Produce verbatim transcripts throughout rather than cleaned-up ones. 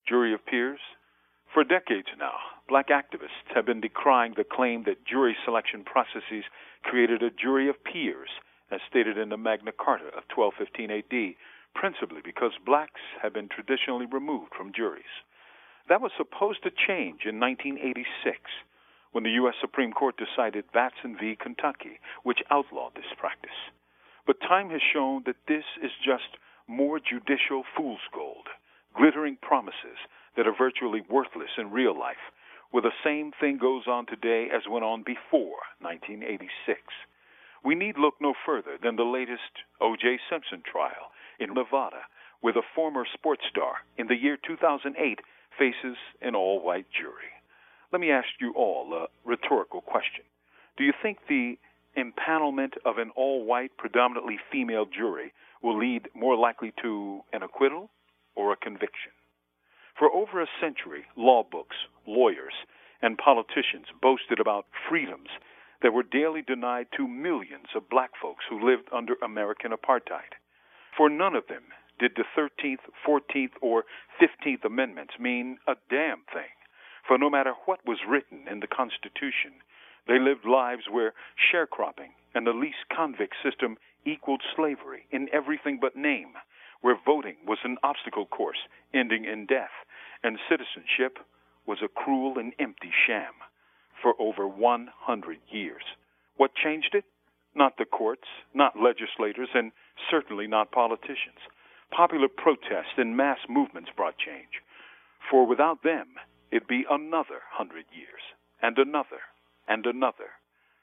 Jury of peers? For decades now, black activists have been decrying the claim that jury selection processes created a jury of peers, as stated in the Magna Carta of twelve fifteen A D, principally because blacks have been traditionally removed from juries. That was supposed to change in nineteen eighty-six, when the U S Supreme Court decided Batson v. Kentucky, which outlawed this practice. But time has shown that this is just more judicial fool's gold, glittering promises that are virtually worthless in real life, where the same thing goes on today as went on before nineteen eighty-six. We need look no further than the latest O J. Simpson trial in Nevada, where the former sports star in the year two thousand eight faces an all-white jury. Let me ask you all a rhetorical question. Do you think the empanelment of an all-white, predominantly female jury will lead more likely to an acquittal or a conviction? For over a century, law books, lawyers, and politicians boasted about freedoms that were daily denied to millions of black folks who lived under American apartheid. For none of them did the thirteenth, fourteenth, or fifteenth Amendments mean a damn thing. For no matter what was written in the Constitution, they lived lives where sharecropping and the least convict system equaled slavery in everything but name, where voting was an obstacle course ending in death, and citizenship was a cruel and empty sham for over one hundred years. What changed it? Not the courts, not legislators, and certainly not politicians. Popular protests and mass movements brought change. For without them, it'd be another hundred years, and another, and another.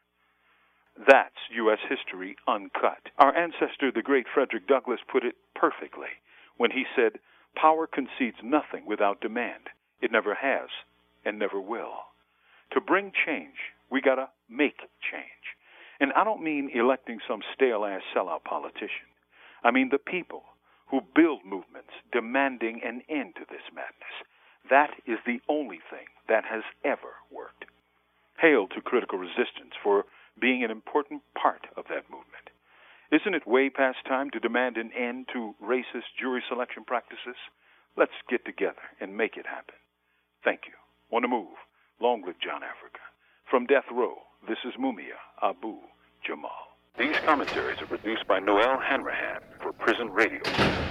That's U S history uncut. Our ancestor, the great Frederick Douglass, put it perfectly when he said, "Power concedes nothing without demand. It never has and never will." To bring change, we gotta make change. And I don't mean electing some stale-ass sellout politician. I mean the people who build movements demanding an end to this madness. That is the only thing that has ever worked. Hail to Critical Resistance for being an important part of that movement. Isn't it way past time to demand an end to racist jury selection practices? Let's get together and make it happen. Thank you. On the move. Long live John Africa. From Death Row, this is Mumia Abu Jamal. These commentaries are produced by Noel Hanrahan for Prison Radio.